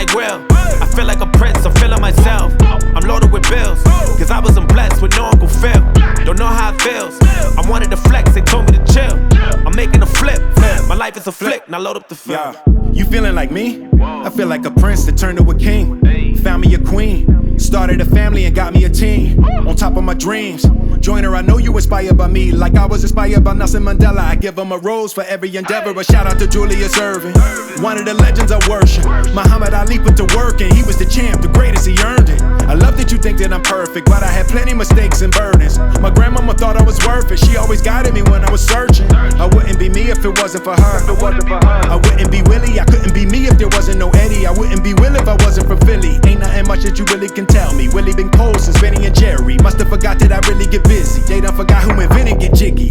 like Will. I feel like a prince, I'm feeling myself. I'm loaded with bills, cause I wasn't blessed with no Uncle Phil. Don't know how it feels. I wanted to flex, they told me to chill. I'm making a flip. My life is a flick, now load up the film. Yeah. You feeling like me? I feel like a prince that turned to a king. Found me a queen. Started a family and got me a team. On top of my dreams. Joiner, I know you inspired by me, like I was inspired by Nelson Mandela. I give him a rose for every endeavor. A shout out to Julius Erving, one of the legends I worship. Muhammad Ali put to work and he was the champ, the greatest, he earned it. I love that you think that I'm perfect, but I had plenty mistakes and burdens. My grandmama thought I was worth it. She always guided me when I was searching. I wouldn't be me if it wasn't for her. I wouldn't be Willie, I couldn't be me if there wasn't no Eddie. I wouldn't be Will if I wasn't from Philly. Ain't nothing much that you really can tell me. Willie been cold since Benny and Jerry. Must've forgot that I really get busy. They done forgot who invented Get Jiggy.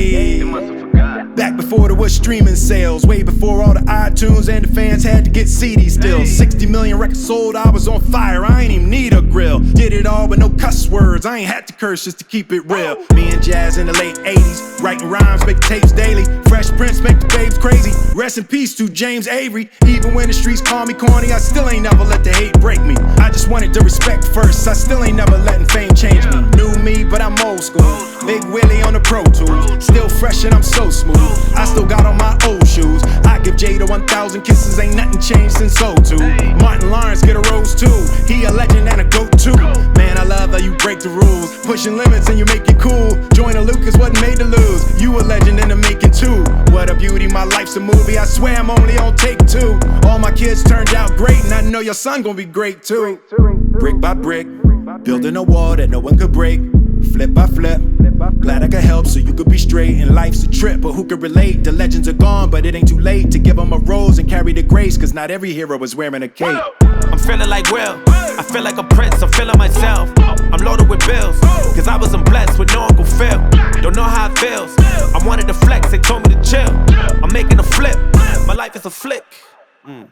Hey. Back before there was streaming sales, way before all the iTunes and the fans had to get CDs still. 60 million records sold, I was on fire, I ain't even need a grill. Did it all with no cuss words, I ain't had to curse just to keep it real. Me and Jazz in the late 80s, writing rhymes, making tapes daily. Fresh Prince make the babes crazy. Rest in peace to James Avery. Even when the streets call me corny, I still ain't never let the hate break me. I just wanted the respect first, I still ain't never letting fame change me. New me, but I'm old school. Big Willie on the Pro Tools, still fresh and I'm so smooth. I still got on my old shoes. I give Jada 1,000 kisses, ain't nothing changed since '02. Martin Lawrence get a rose too. He a legend and a goat too. Man, I love how you break the rules, pushing limits and you make it cool. Joyner Lucas wasn't made to lose. You a legend in the making too. What a beauty, my life's a movie. I swear I'm only on take 2. All my kids turned out great, and I know your son gonna be great too. Brick by brick, building a wall that no one could break. Flip by flip, glad I could help so you could be straight. And life's a trip, but who could relate? The legends are gone, but it ain't too late to give them a rose and carry the grace, cause not every hero was wearing a cape. I'm feeling like Will. I feel like a prince, I'm feeling myself. I'm loaded with bills, cause I wasn't blessed with no Uncle Phil. Don't know how it feels. I wanted to flex, they told me to chill. I'm making a flip. My life is a flick.